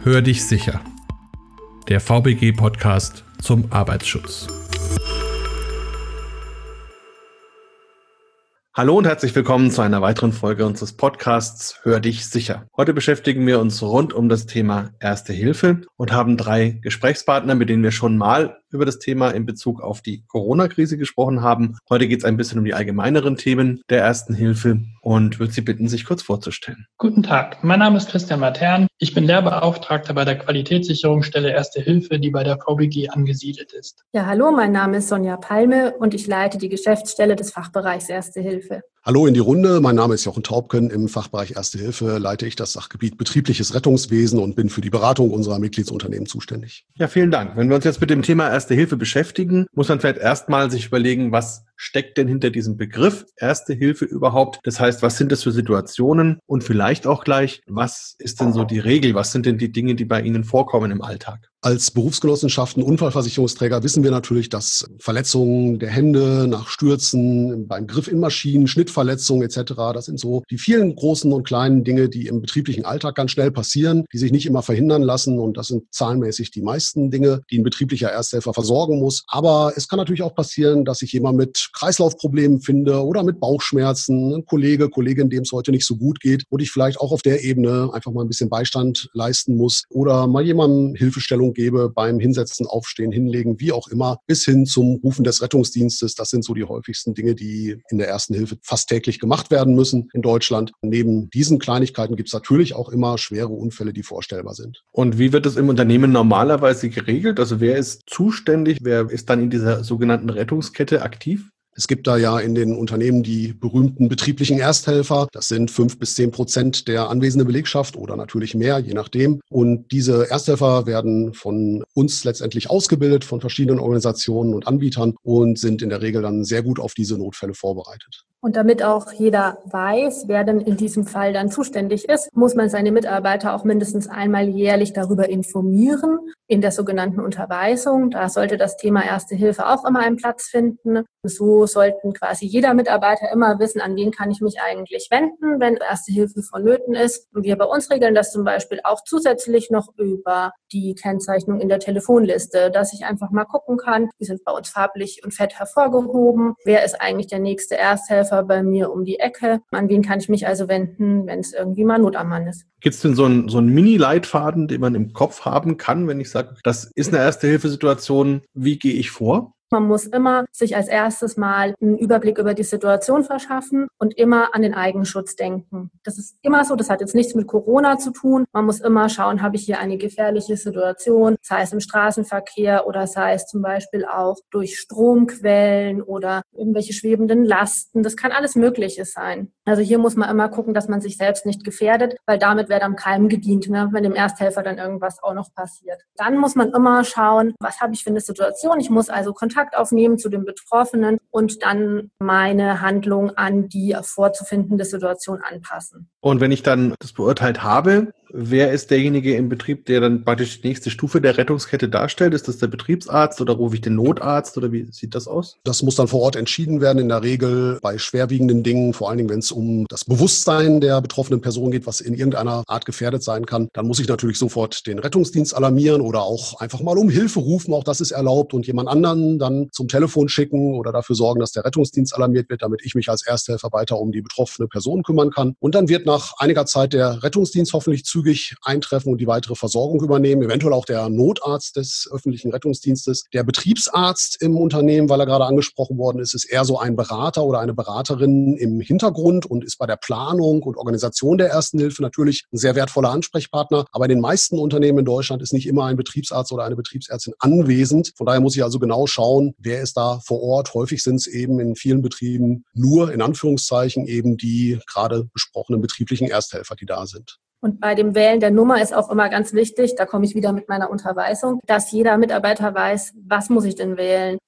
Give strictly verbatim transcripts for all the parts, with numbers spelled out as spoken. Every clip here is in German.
Hör dich sicher. Der V B G-Podcast zum Arbeitsschutz. Hallo und herzlich willkommen zu einer weiteren Folge unseres Podcasts Hör dich sicher. Heute beschäftigen wir uns rund um das Thema Erste Hilfe und haben drei Gesprächspartner, mit denen wir schon mal über das Thema in Bezug auf die Corona-Krise gesprochen haben. Heute geht es ein bisschen um die allgemeineren Themen der Ersten Hilfe und würde Sie bitten, sich kurz vorzustellen. Guten Tag, mein Name ist Christian Matern. Ich bin Lehrbeauftragter bei der Qualitätssicherungsstelle Erste Hilfe, die bei der V B G angesiedelt ist. Ja, hallo, mein Name ist Sonja Palme und ich leite die Geschäftsstelle des Fachbereichs Erste Hilfe. Hallo in die Runde, mein Name ist Jochen Taubken. Im Fachbereich Erste Hilfe leite ich das Sachgebiet betriebliches Rettungswesen und bin für die Beratung unserer Mitgliedsunternehmen zuständig. Ja, vielen Dank. Wenn wir uns jetzt mit dem Thema Erste Hilfe beschäftigen, muss man vielleicht erstmal sich überlegen, was steckt denn hinter diesem Begriff Erste Hilfe überhaupt? Das heißt, was sind das für Situationen? Und vielleicht auch gleich, was ist denn so die Regel? Was sind denn die Dinge, die bei Ihnen vorkommen im Alltag? Als Berufsgenossenschaften, Unfallversicherungsträger wissen wir natürlich, dass Verletzungen der Hände nach Stürzen, beim Griff in Maschinen, Schnittverletzungen et cetera, das sind so die vielen großen und kleinen Dinge, die im betrieblichen Alltag ganz schnell passieren, die sich nicht immer verhindern lassen. Und das sind zahlenmäßig die meisten Dinge, die ein betrieblicher Ersthelfer versorgen muss. Aber es kann natürlich auch passieren, dass sich jemand mit Kreislaufproblemen finde oder mit Bauchschmerzen, ein Kollege, Kollegin, dem es heute nicht so gut geht und ich vielleicht auch auf der Ebene einfach mal ein bisschen Beistand leisten muss oder mal jemandem Hilfestellung gebe beim Hinsetzen, Aufstehen, Hinlegen, wie auch immer, bis hin zum Rufen des Rettungsdienstes. Das sind so die häufigsten Dinge, die in der Ersten Hilfe fast täglich gemacht werden müssen in Deutschland. Neben diesen Kleinigkeiten gibt es natürlich auch immer schwere Unfälle, die vorstellbar sind. Und wie wird das im Unternehmen normalerweise geregelt? Also wer ist zuständig? Wer ist dann in dieser sogenannten Rettungskette aktiv? Es gibt da ja in den Unternehmen die berühmten betrieblichen Ersthelfer. Das sind fünf bis zehn Prozent der anwesenden Belegschaft oder natürlich mehr, je nachdem. Und diese Ersthelfer werden von uns letztendlich ausgebildet, von verschiedenen Organisationen und Anbietern und sind in der Regel dann sehr gut auf diese Notfälle vorbereitet. Und damit auch jeder weiß, wer denn in diesem Fall dann zuständig ist, muss man seine Mitarbeiter auch mindestens einmal jährlich darüber informieren, in der sogenannten Unterweisung. Da sollte das Thema Erste Hilfe auch immer einen Platz finden. So sollten quasi jeder Mitarbeiter immer wissen, an wen kann ich mich eigentlich wenden, wenn Erste Hilfe vonnöten ist. Und wir bei uns regeln das zum Beispiel auch zusätzlich noch über die Kennzeichnung in der Telefonliste, dass ich einfach mal gucken kann, die sind bei uns farblich und fett hervorgehoben. Wer ist eigentlich der nächste Ersthelfer bei mir um die Ecke? An wen kann ich mich also wenden, wenn es irgendwie mal Not am Mann ist? Gibt es denn so einen, so einen Mini-Leitfaden, den man im Kopf haben kann, wenn ich sage, das ist eine Erste-Hilfe-Situation, wie gehe ich vor? Man muss immer sich als erstes mal einen Überblick über die Situation verschaffen und immer an den Eigenschutz denken. Das ist immer so, das hat jetzt nichts mit Corona zu tun. Man muss immer schauen, habe ich hier eine gefährliche Situation, sei es im Straßenverkehr oder sei es zum Beispiel auch durch Stromquellen oder irgendwelche schwebenden Lasten. Das kann alles Mögliche sein. Also hier muss man immer gucken, dass man sich selbst nicht gefährdet, weil damit wäre am Keim gedient, ne, wenn dem Ersthelfer dann irgendwas auch noch passiert. Dann muss man immer schauen, was habe ich für eine Situation. Ich muss also Kontakt aufnehmen zu den Betroffenen und dann meine Handlung an die vorzufindende Situation anpassen. Und wenn ich dann das beurteilt habe, wer ist derjenige im Betrieb, der dann praktisch die nächste Stufe der Rettungskette darstellt? Ist das der Betriebsarzt oder rufe ich den Notarzt oder wie sieht das aus? Das muss dann vor Ort entschieden werden, in der Regel bei schwerwiegenden Dingen, vor allen Dingen, wenn es um das Bewusstsein der betroffenen Person geht, was in irgendeiner Art gefährdet sein kann. Dann muss ich natürlich sofort den Rettungsdienst alarmieren oder auch einfach mal um Hilfe rufen, auch das ist erlaubt und jemand anderen dann zum Telefon schicken oder dafür sorgen, dass der Rettungsdienst alarmiert wird, damit ich mich als Ersthelfer weiter um die betroffene Person kümmern kann. Und dann wird nach einiger Zeit der Rettungsdienst hoffentlich zügig eintreffen und die weitere Versorgung übernehmen, eventuell auch der Notarzt des öffentlichen Rettungsdienstes. Der Betriebsarzt im Unternehmen, weil er gerade angesprochen worden ist, ist eher so ein Berater oder eine Beraterin im Hintergrund und ist bei der Planung und Organisation der Ersten Hilfe natürlich ein sehr wertvoller Ansprechpartner. Aber in den meisten Unternehmen in Deutschland ist nicht immer ein Betriebsarzt oder eine Betriebsärztin anwesend. Von daher muss ich also genau schauen, wer ist da vor Ort. Häufig sind es eben in vielen Betrieben nur, in Anführungszeichen, eben die gerade besprochenen betrieblichen Ersthelfer, die da sind. Und bei dem Wählen der Nummer ist auch immer ganz wichtig, da komme ich wieder mit meiner Unterweisung, dass jeder Mitarbeiter weiß, was muss ich denn wählen?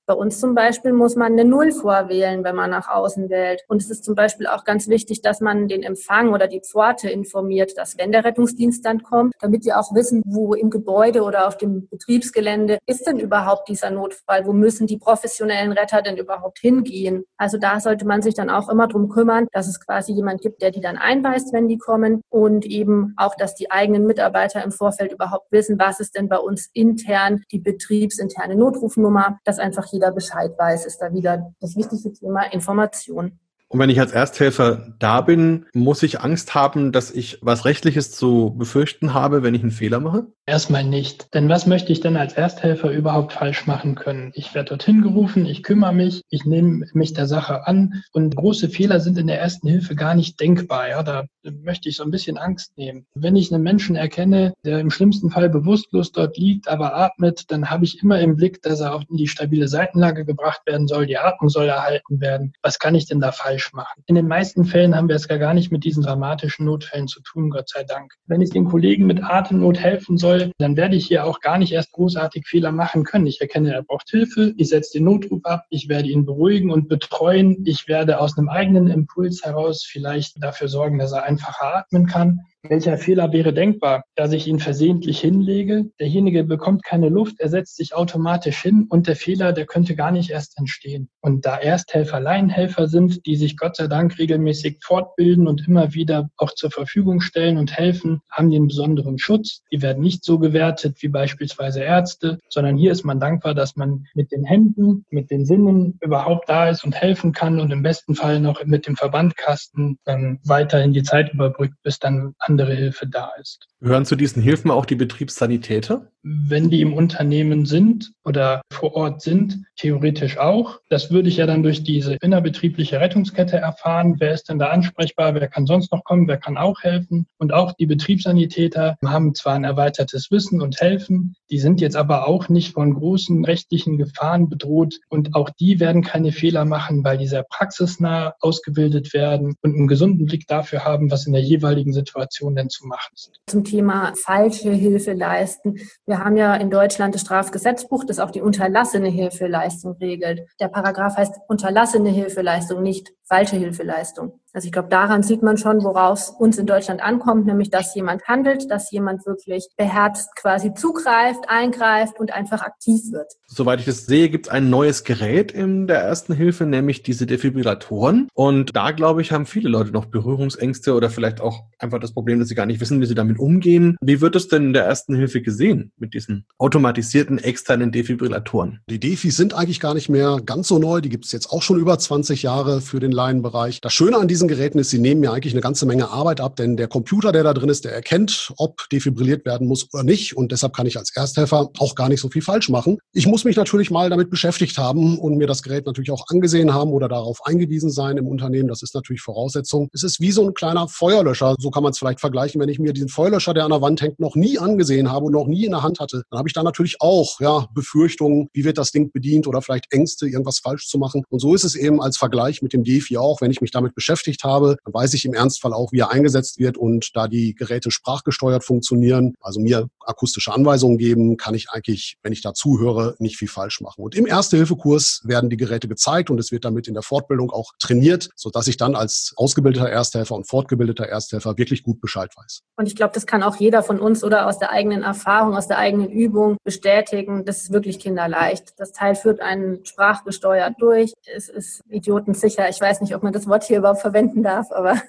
Bei uns zum Beispiel muss man eine Null vorwählen, wenn man nach außen wählt. Und es ist zum Beispiel auch ganz wichtig, dass man den Empfang oder die Pforte informiert, dass wenn der Rettungsdienst dann kommt, damit wir auch wissen, wo im Gebäude oder auf dem Betriebsgelände ist denn überhaupt dieser Notfall, wo müssen die professionellen Retter denn überhaupt hingehen. Also da sollte man sich dann auch immer drum kümmern, dass es quasi jemand gibt, der die dann einweist, wenn die kommen und eben auch, dass die eigenen Mitarbeiter im Vorfeld überhaupt wissen, was ist denn bei uns intern die betriebsinterne Notrufnummer, dass einfach jeder Bescheid weiß, ist da wieder das wichtigste Thema Information. Und wenn ich als Ersthelfer da bin, muss ich Angst haben, dass ich was Rechtliches zu befürchten habe, wenn ich einen Fehler mache? Erstmal nicht. Denn was möchte ich denn als Ersthelfer überhaupt falsch machen können? Ich werde dorthin gerufen, ich kümmere mich, ich nehme mich der Sache an und große Fehler sind in der Ersten Hilfe gar nicht denkbar. Ja, da möchte ich so ein bisschen Angst nehmen. Wenn ich einen Menschen erkenne, der im schlimmsten Fall bewusstlos dort liegt, aber atmet, dann habe ich immer im Blick, dass er auch in die stabile Seitenlage gebracht werden soll, die Atmung soll erhalten werden. Was kann ich denn da falsch machen? In den meisten Fällen haben wir es gar nicht mit diesen dramatischen Notfällen zu tun, Gott sei Dank. Wenn ich den Kollegen mit Atemnot helfen soll, dann werde ich hier auch gar nicht erst großartig Fehler machen können. Ich erkenne, er braucht Hilfe, ich setze den Notruf ab, ich werde ihn beruhigen und betreuen. Ich werde aus einem eigenen Impuls heraus vielleicht dafür sorgen, dass er einfacher atmen kann. Welcher Fehler wäre denkbar, dass ich ihn versehentlich hinlege? Derjenige bekommt keine Luft, er setzt sich automatisch hin und der Fehler, der könnte gar nicht erst entstehen. Und da Ersthelfer Laienhelfer sind, die sich Gott sei Dank regelmäßig fortbilden und immer wieder auch zur Verfügung stellen und helfen, haben die einen besonderen Schutz. Die werden nicht so gewertet wie beispielsweise Ärzte, sondern hier ist man dankbar, dass man mit den Händen, mit den Sinnen überhaupt da ist und helfen kann und im besten Fall noch mit dem Verbandkasten dann weiterhin die Zeit überbrückt, bis dann andere Hilfe da ist. Gehören zu diesen Hilfen auch die Betriebssanitäter? Wenn die im Unternehmen sind oder vor Ort sind, theoretisch auch. Das würde ich ja dann durch diese innerbetriebliche Rettungskette erfahren. Wer ist denn da ansprechbar? Wer kann sonst noch kommen? Wer kann auch helfen? Und auch die Betriebssanitäter haben zwar ein erweitertes Wissen und helfen, die sind jetzt aber auch nicht von großen rechtlichen Gefahren bedroht und auch die werden keine Fehler machen, weil die sehr praxisnah ausgebildet werden und einen gesunden Blick dafür haben, was in der jeweiligen Situation denn zu machen ist. Zum Thema falsche Hilfe leisten. Wir haben ja in Deutschland das Strafgesetzbuch, das auch die unterlassene Hilfeleistung regelt. Der Paragraph heißt unterlassene Hilfeleistung, nicht falsche Hilfeleistung. Also ich glaube, daran sieht man schon, worauf es uns in Deutschland ankommt, nämlich dass jemand handelt, dass jemand wirklich beherzt quasi zugreift, eingreift und einfach aktiv wird. Soweit ich das sehe, gibt es ein neues Gerät in der Ersten Hilfe, nämlich diese Defibrillatoren. Und da, glaube ich, haben viele Leute noch Berührungsängste oder vielleicht auch einfach das Problem, dass sie gar nicht wissen, wie sie damit umgehen. Wie wird es denn in der Ersten Hilfe gesehen mit diesen automatisierten externen Defibrillatoren? Die Defis sind eigentlich gar nicht mehr ganz so neu. Die gibt es jetzt auch schon über zwanzig Jahre für den Laienbereich. Das Schöne an diesen Geräten ist, sie nehmen mir eigentlich eine ganze Menge Arbeit ab, denn der Computer, der da drin ist, der erkennt, ob defibrilliert werden muss oder nicht. Und deshalb kann ich als Ersthelfer auch gar nicht so viel falsch machen. Ich muss mich natürlich mal damit beschäftigt haben und mir das Gerät natürlich auch angesehen haben oder darauf eingewiesen sein im Unternehmen. Das ist natürlich Voraussetzung. Es ist wie so ein kleiner Feuerlöscher. So kann man es vielleicht vergleichen. Wenn ich mir diesen Feuerlöscher, der an der Wand hängt, noch nie angesehen habe und noch nie in der Hand hatte, dann habe ich da natürlich auch ja, Befürchtungen, wie wird das Ding bedient oder vielleicht Ängste, irgendwas falsch zu machen. Und so ist es eben als Vergleich mit dem Defi auch. Wenn ich mich damit beschäftigt habe, dann weiß ich im Ernstfall auch, wie er eingesetzt wird. Und da die Geräte sprachgesteuert funktionieren, also mir akustische Anweisungen geben, kann ich eigentlich, wenn ich da zuhöre, nicht viel falsch machen. Und im Erste-Hilfe-Kurs werden die Geräte gezeigt und es wird damit in der Fortbildung auch trainiert, sodass ich dann als ausgebildeter Ersthelfer und fortgebildeter Ersthelfer wirklich gut Bescheid weiß. Und ich glaube, das kann auch jeder von uns oder aus der eigenen Erfahrung, aus der eigenen Übung bestätigen. Das ist wirklich kinderleicht. Das Teil führt einen sprachgesteuert durch. Es ist idiotensicher. Ich weiß nicht, ob man das Wort hier überhaupt verwenden darf, aber...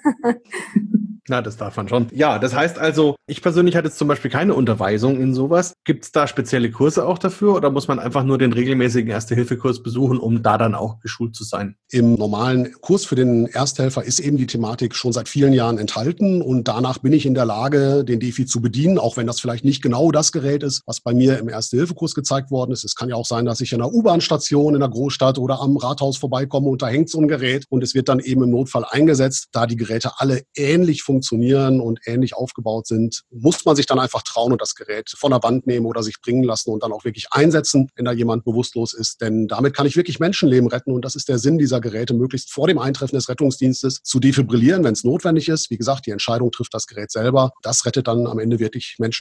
Na, das darf man schon. Ja, das heißt also, ich persönlich hatte jetzt zum Beispiel keine Unterweisung in sowas. Gibt es da spezielle Kurse auch dafür oder muss man einfach nur den regelmäßigen Erste-Hilfe-Kurs besuchen, um da dann auch geschult zu sein? Im normalen Kurs für den Ersthelfer ist eben die Thematik schon seit vielen Jahren enthalten und danach bin ich in der Lage, den Defi zu bedienen, auch wenn das vielleicht nicht genau das Gerät ist, was bei mir im Erste-Hilfe-Kurs gezeigt worden ist. Es kann ja auch sein, dass ich in einer U-Bahn-Station in der Großstadt oder am Rathaus vorbeikomme und da hängt so ein Gerät und es wird dann eben im Notfall eingesetzt. Da die Geräte alle ähnlich funktionieren, funktionieren und ähnlich aufgebaut sind, muss man sich dann einfach trauen und das Gerät von der Wand nehmen oder sich bringen lassen und dann auch wirklich einsetzen, wenn da jemand bewusstlos ist. Denn damit kann ich wirklich Menschenleben retten und das ist der Sinn dieser Geräte, möglichst vor dem Eintreffen des Rettungsdienstes zu defibrillieren, wenn es notwendig ist. Wie gesagt, die Entscheidung trifft das Gerät selber. Das rettet dann am Ende wirklich Menschenleben.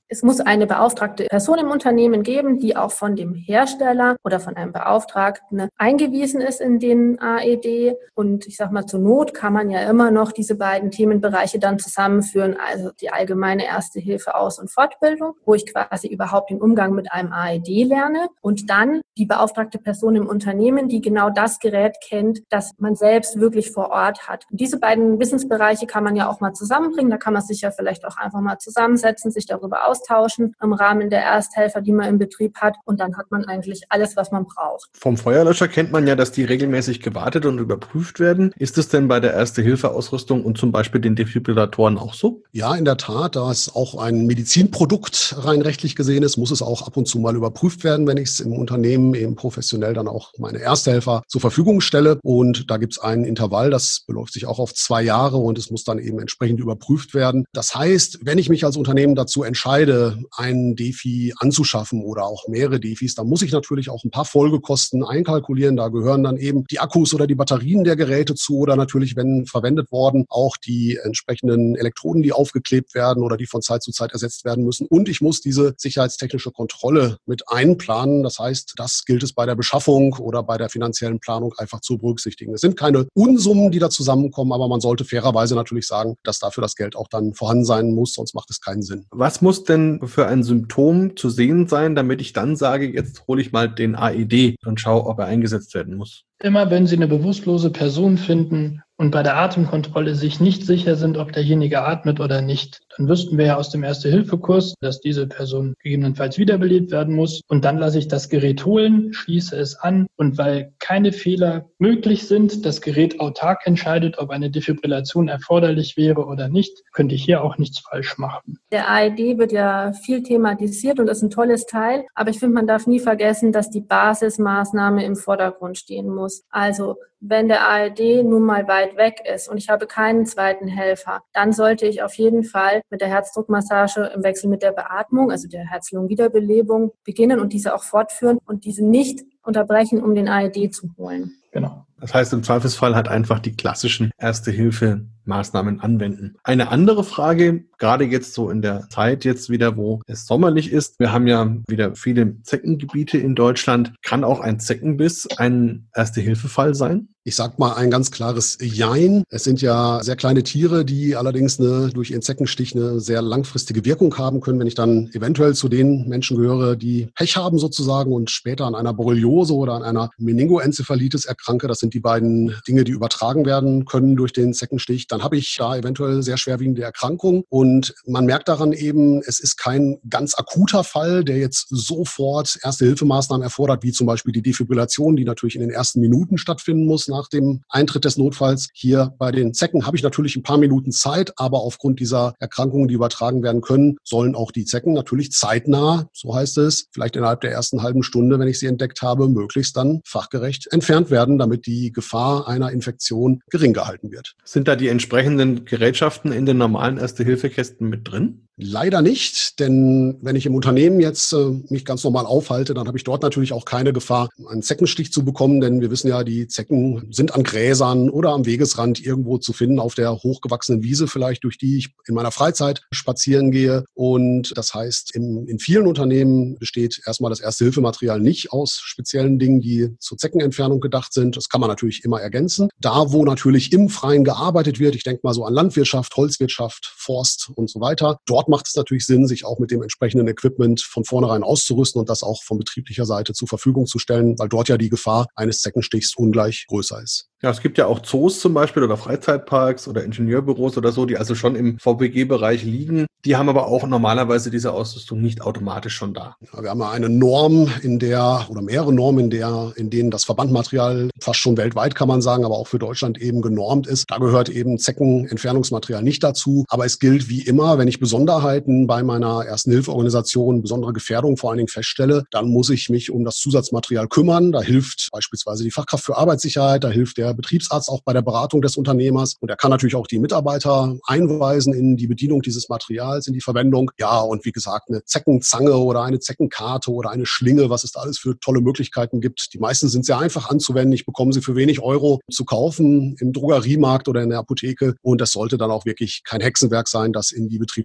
Es muss eine beauftragte Person im Unternehmen geben, die auch von dem Hersteller oder von einem Beauftragten eingewiesen ist in den A E D. Und ich sage mal, zur Not kann man ja immer noch diese beiden Themenbereiche dann zusammenführen, also die allgemeine Erste Hilfe Aus- und Fortbildung, wo ich quasi überhaupt den Umgang mit einem A E D lerne, und dann die beauftragte Person im Unternehmen, die genau das Gerät kennt, das man selbst wirklich vor Ort hat. Und diese beiden Wissensbereiche kann man ja auch mal zusammenbringen. Da kann man sich ja vielleicht auch einfach mal zusammensetzen, sich darüber austauschen im Rahmen der Ersthelfer, die man im Betrieb hat. Und dann hat man eigentlich alles, was man braucht. Vom Feuerlöscher kennt man ja, dass die regelmäßig gewartet und überprüft werden. Ist es denn bei der Erste-Hilfe-Ausrüstung und zum Beispiel den Defibrillatoren auch so? Ja, in der Tat. Da es auch ein Medizinprodukt rein rechtlich gesehen ist, muss es auch ab und zu mal überprüft werden, wenn ich es im Unternehmen eben professionell dann auch meine Ersthelfer zur Verfügung stelle. Und da gibt es ein Intervall, das beläuft sich auch auf zwei Jahre und es muss dann eben entsprechend überprüft werden. Das heißt, wenn ich mich als Unternehmen dazu entscheide, einen Defi anzuschaffen oder auch mehrere Defis, dann muss ich natürlich auch ein paar Folgekosten einkalkulieren. Da gehören dann eben die Akkus oder die Batterien der Geräte zu oder natürlich, wenn verwendet worden, auch die entsprechenden Elektroden, die aufgeklebt werden oder die von Zeit zu Zeit ersetzt werden müssen. Und ich muss diese sicherheitstechnische Kontrolle mit einplanen. Das heißt, das gilt es bei der Beschaffung oder bei der finanziellen Planung einfach zu berücksichtigen. Es sind keine Unsummen, die da zusammenkommen, aber man sollte fairerweise natürlich sagen, dass dafür das Geld auch dann vorhanden sein muss, sonst macht es keinen Sinn. Was muss denn für ein Symptom zu sehen sein, damit ich dann sage, jetzt hole ich mal den A E D und schaue, ob er eingesetzt werden muss? Immer wenn Sie eine bewusstlose Person finden und bei der Atemkontrolle sich nicht sicher sind, ob derjenige atmet oder nicht, dann wüssten wir ja aus dem Erste-Hilfe-Kurs, dass diese Person gegebenenfalls wiederbelebt werden muss. Und dann lasse ich das Gerät holen, schließe es an. Und weil keine Fehler möglich sind, das Gerät autark entscheidet, ob eine Defibrillation erforderlich wäre oder nicht, könnte ich hier auch nichts falsch machen. Der A E D wird ja viel thematisiert und ist ein tolles Teil. Aber ich finde, man darf nie vergessen, dass die Basismaßnahme im Vordergrund stehen muss. Also wenn der A E D nun mal weit weg ist und ich habe keinen zweiten Helfer, dann sollte ich auf jeden Fall mit der Herzdruckmassage im Wechsel mit der Beatmung, also der Herz-Lungen-Wiederbelebung, beginnen und diese auch fortführen und diese nicht unterbrechen, um den A E D zu holen. Genau. Das heißt, im Zweifelsfall halt einfach die klassischen Erste-Hilfe-Maßnahmen anwenden. Eine andere Frage, gerade jetzt so in der Zeit jetzt wieder, wo es sommerlich ist. Wir haben ja wieder viele Zeckengebiete in Deutschland. Kann auch ein Zeckenbiss ein Erste-Hilfe-Fall sein? Ich sag mal ein ganz klares Jein. Es sind ja sehr kleine Tiere, die allerdings eine, durch ihren Zeckenstich eine sehr langfristige Wirkung haben können. Wenn ich dann eventuell zu den Menschen gehöre, die Pech haben sozusagen und später an einer Borreliose oder an einer Meningoenzephalitis erkranke, das sind die beiden Dinge, die übertragen werden können durch den Zeckenstich, dann habe ich da eventuell sehr schwerwiegende Erkrankungen. Und man merkt daran eben, es ist kein ganz akuter Fall, der jetzt sofort Erste-Hilfemaßnahmen erfordert, wie zum Beispiel die Defibrillation, die natürlich in den ersten Minuten stattfinden muss nach dem Eintritt des Notfalls. Hier bei den Zecken habe ich natürlich ein paar Minuten Zeit, aber aufgrund dieser Erkrankungen, die übertragen werden können, sollen auch die Zecken natürlich zeitnah, so heißt es, vielleicht innerhalb der ersten halben Stunde, wenn ich sie entdeckt habe, möglichst dann fachgerecht entfernt werden, damit die Gefahr einer Infektion gering gehalten wird. Sind da die entsprechenden Gerätschaften in den normalen Erste-Hilfe-Kästen mit drin? Leider nicht, denn wenn ich im Unternehmen jetzt äh, mich ganz normal aufhalte, dann habe ich dort natürlich auch keine Gefahr, einen Zeckenstich zu bekommen, denn wir wissen ja, die Zecken sind an Gräsern oder am Wegesrand irgendwo zu finden, auf der hochgewachsenen Wiese vielleicht, durch die ich in meiner Freizeit spazieren gehe. Und das heißt, in, in vielen Unternehmen besteht erstmal das Erste-Hilfe-Material nicht aus speziellen Dingen, die zur Zeckenentfernung gedacht sind. Das kann man natürlich immer ergänzen. Da, wo natürlich im Freien gearbeitet wird, ich denke mal so an Landwirtschaft, Holzwirtschaft, Forst und so weiter, dort macht es natürlich Sinn, sich auch mit dem entsprechenden Equipment von vornherein auszurüsten und das auch von betrieblicher Seite zur Verfügung zu stellen, weil dort ja die Gefahr eines Zeckenstichs ungleich größer ist. Ja, es gibt ja auch Zoos zum Beispiel oder Freizeitparks oder Ingenieurbüros oder so, die also schon im V B G-Bereich liegen. Die haben aber auch normalerweise diese Ausrüstung nicht automatisch schon da. Ja, wir haben ja eine Norm, in der, oder mehrere Normen, in der, in denen das Verbandmaterial fast schon weltweit, kann man sagen, aber auch für Deutschland eben genormt ist. Da gehört eben Zeckenentfernungsmaterial nicht dazu. Aber es gilt wie immer, wenn ich Besonderheiten bei meiner Ersten-Hilfe-Organisation, besondere Gefährdung vor allen Dingen feststelle, dann muss ich mich um das Zusatzmaterial kümmern. Da hilft beispielsweise die Fachkraft für Arbeitssicherheit, da hilft der Betriebsarzt auch bei der Beratung des Unternehmers. Und er kann natürlich auch die Mitarbeiter einweisen in die Bedienung dieses Materials, in die Verwendung. Ja, und wie gesagt, eine Zeckenzange oder eine Zeckenkarte oder eine Schlinge, was es da alles für tolle Möglichkeiten gibt. Die meisten sind sehr einfach anzuwenden. Ich bekomme sie für wenig Euro zu kaufen im Drogeriemarkt oder in der Apotheke. Und das sollte dann auch wirklich kein Hexenwerk sein, das in die betriebliche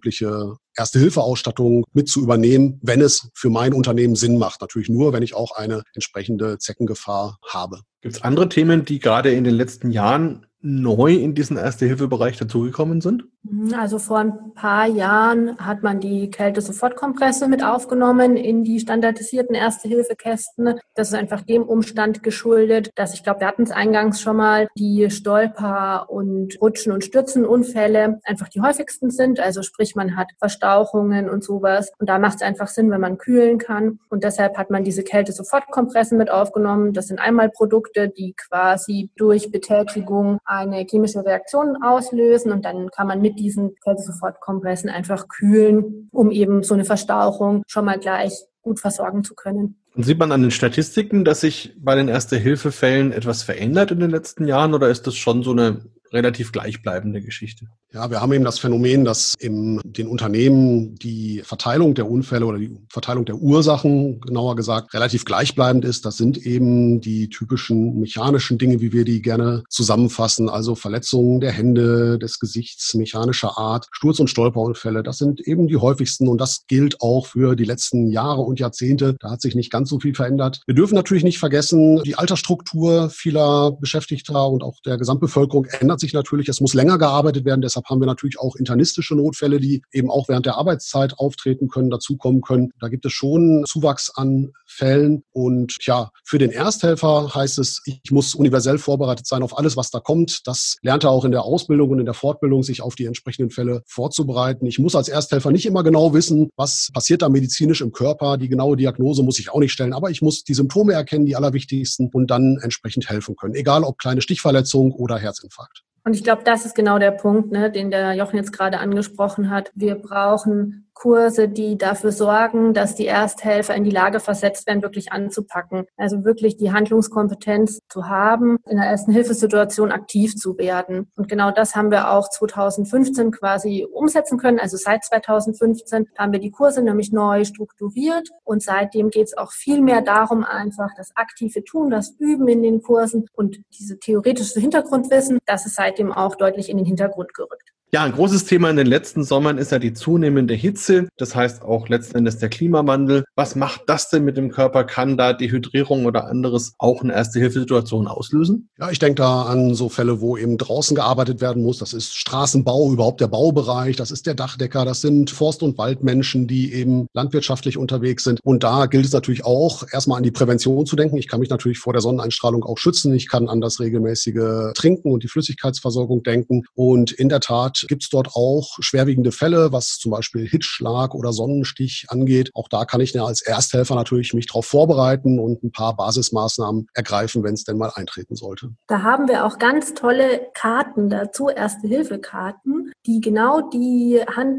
eine Erste-Hilfe-Ausstattung mit zu übernehmen, wenn es für mein Unternehmen Sinn macht. Natürlich nur, wenn ich auch eine entsprechende Zeckengefahr habe. Gibt es andere Themen, die gerade in den letzten Jahren neu in diesen Erste-Hilfe-Bereich dazugekommen sind? Also vor ein paar Jahren hat man die Kälte-Sofortkompresse mit aufgenommen in die standardisierten Erste-Hilfe-Kästen. Das ist einfach dem Umstand geschuldet, dass ich glaube, wir hatten es eingangs schon mal, die Stolper- und Rutschen- und Stürzenunfälle einfach die häufigsten sind. Also sprich, man hat Verstauchungen und sowas. Und da macht es einfach Sinn, wenn man kühlen kann. Und deshalb hat man diese Kälte-Sofortkompressen mit aufgenommen. Das sind einmal Produkte, die quasi durch Betätigung eine chemische Reaktion auslösen und dann kann man mit diesen Kälte-Sofortkompressen einfach kühlen, um eben so eine Verstauchung schon mal gleich gut versorgen zu können. Und sieht man an den Statistiken, dass sich bei den Erste-Hilfe-Fällen etwas verändert in den letzten Jahren oder ist das schon so eine relativ gleichbleibende Geschichte? Ja, wir haben eben das Phänomen, dass in den Unternehmen die Verteilung der Unfälle oder die Verteilung der Ursachen, genauer gesagt, relativ gleichbleibend ist. Das sind eben die typischen mechanischen Dinge, wie wir die gerne zusammenfassen, also Verletzungen der Hände, des Gesichts, mechanischer Art, Sturz- und Stolperunfälle. Das sind eben die häufigsten und das gilt auch für die letzten Jahre und Jahrzehnte. Da hat sich nicht ganz so viel verändert. Wir dürfen natürlich nicht vergessen, die Altersstruktur vieler Beschäftigter und auch der Gesamtbevölkerung ändert sich natürlich. Es muss länger gearbeitet werden. Deshalb haben wir natürlich auch internistische Notfälle, die eben auch während der Arbeitszeit auftreten können, dazukommen können. Da gibt es schon Zuwachs an Fällen. Und ja, für den Ersthelfer heißt es, ich muss universell vorbereitet sein auf alles, was da kommt. Das lernt er auch in der Ausbildung und in der Fortbildung, sich auf die entsprechenden Fälle vorzubereiten. Ich muss als Ersthelfer nicht immer genau wissen, was passiert da medizinisch im Körper. Die genaue Diagnose muss ich auch nicht stellen. Aber ich muss die Symptome erkennen, die allerwichtigsten, und dann entsprechend helfen können. Egal ob kleine Stichverletzung oder Herzinfarkt. Und ich glaube, das ist genau der Punkt, ne, den der Jochen jetzt gerade angesprochen hat. Wir brauchen Kurse, die dafür sorgen, dass die Ersthelfer in die Lage versetzt werden, wirklich anzupacken. Also wirklich die Handlungskompetenz zu haben, in der Ersten-Hilfe-Situation aktiv zu werden. Und genau das haben wir auch zweitausendfünfzehn quasi umsetzen können. Also seit zweitausendfünfzehn haben wir die Kurse nämlich neu strukturiert. Und seitdem geht es auch viel mehr darum, einfach das aktive Tun, das Üben in den Kursen und diese theoretische Hintergrundwissen, das ist seitdem auch deutlich in den Hintergrund gerückt. Ja, ein großes Thema in den letzten Sommern ist ja die zunehmende Hitze. Das heißt auch letzten Endes der Klimawandel. Was macht das denn mit dem Körper? Kann da Dehydrierung oder anderes auch eine Erste-Hilfe-Situation auslösen? Ja, ich denke da an so Fälle, wo eben draußen gearbeitet werden muss. Das ist Straßenbau, überhaupt der Baubereich. Das ist der Dachdecker. Das sind Forst- und Waldmenschen, die eben landwirtschaftlich unterwegs sind. Und da gilt es natürlich auch, erstmal an die Prävention zu denken. Ich kann mich natürlich vor der Sonneneinstrahlung auch schützen. Ich kann an das regelmäßige Trinken und die Flüssigkeitsversorgung denken. Und in der Tat gibt es dort auch schwerwiegende Fälle, was zum Beispiel Hitzschlag oder Sonnenstich angeht. Auch da kann ich ja als Ersthelfer natürlich mich darauf vorbereiten und ein paar Basismaßnahmen ergreifen, wenn es denn mal eintreten sollte. Da haben wir auch ganz tolle Karten dazu, Erste-Hilfe-Karten, die genau die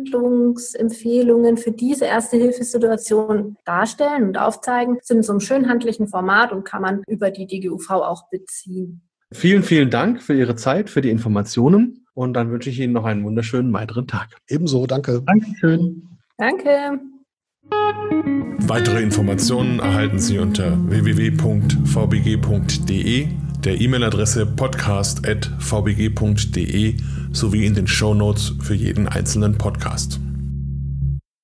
Handlungsempfehlungen für diese Erste-Hilfe-Situation darstellen und aufzeigen, sind in so einem schön handlichen Format und kann man über die D G U V auch beziehen. Vielen, vielen Dank für Ihre Zeit, für die Informationen. Und dann wünsche ich Ihnen noch einen wunderschönen weiteren Tag. Ebenso, danke. Dankeschön. Danke. Weitere Informationen erhalten Sie unter w w w punkt v b g punkt d e, der E-Mail-Adresse podcast at v b g punkt d e sowie in den Shownotes für jeden einzelnen Podcast.